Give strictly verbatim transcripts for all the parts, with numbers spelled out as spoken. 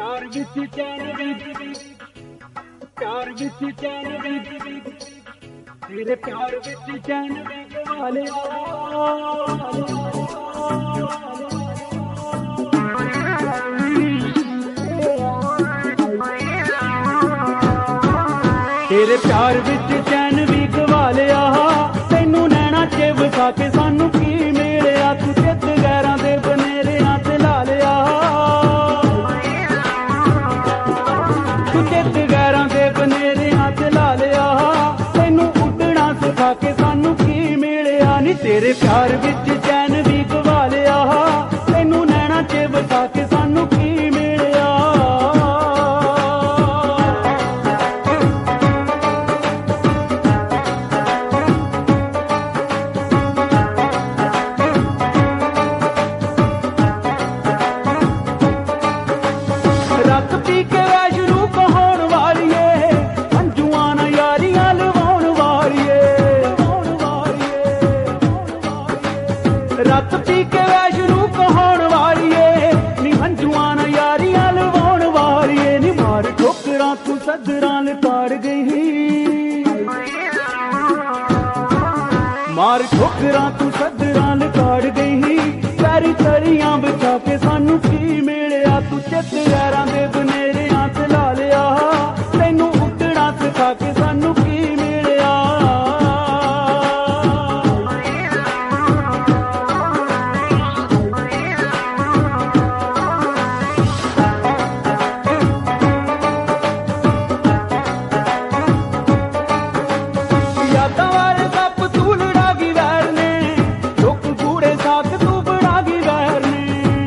प्यार विच चैन वी प्यार विच चैन वी तेरे प्यार विच चैन वी गवा लिया तेरे प्यार विच चैन भी गवा लिया तैनू नैना च वसा के सानू की मिलिया तू चित गैरां दे बनेरियां ते ला लिया तू चित गैरां दे बनेरियां ते ला लिया तैनू उड्डना सिखा के सानू की मिलिया नी तेरे प्यार विच चैन भी गवा लिया तैनू नैना च वसा के सानू की मिलिया रत पी के वैशनू कहाउण वालीए अंजुआं ना यारियां लवाउण वालीए रत पी के वैशनू कहाउण वालीए नी अंजुआं ना यारियां लवाउण वालीए नी मार ठोकरां तू सदरां लताड़ गई मार ठोकरां तू सदरां लताड़ गई पैरी तलियां बिछा के सानू की मिलिया तू चित गैरां दे बनेरियां ते ला लिया तैनू उड्डना सिखा के सानू की मिलिया यादां वाले सप तू लड़ा गई वैर ने दुख गूड़े साक तू बड़ा गई वैर ने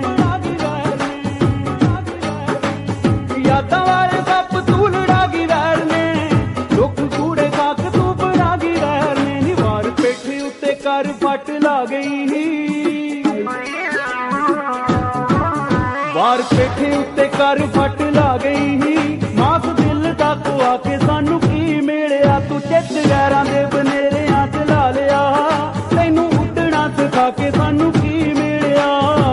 यादां वाले सप तू लड़ा गई वैर ने दुख गूड़े साक तू बड़ा गई वैर ने नी वार पेठे उत्ते कर फट ला गई वार पेठे उत्ते कर फट ला गई मास दिल तक आके सानू की मिलिया तू चित गैरां दे बनेरियां ते ला लिया तैनू उड्डना सिखा के सानू की मिलिया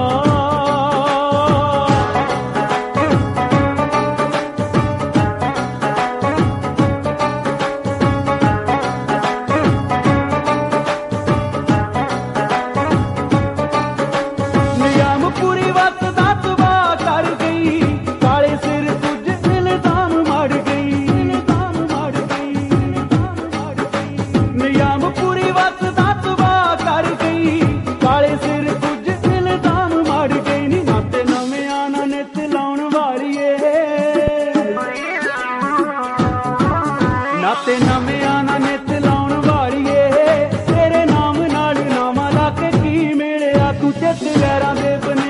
नियामपुरी वत दा तबाह कर गई काले सिर तुझ इल्जाम मड़ गई इल्जाम मड़ गई नियामपुरी वत दा तबाह कर गई काले सिर तुझ इल्जाम मड़ गई नी नाते नवे आना नित लाउण वालीए नाते नवे आना नित लाउण वालीए तेरे नाम नाल नामा ला के की मिलिया तू चित गैरां दे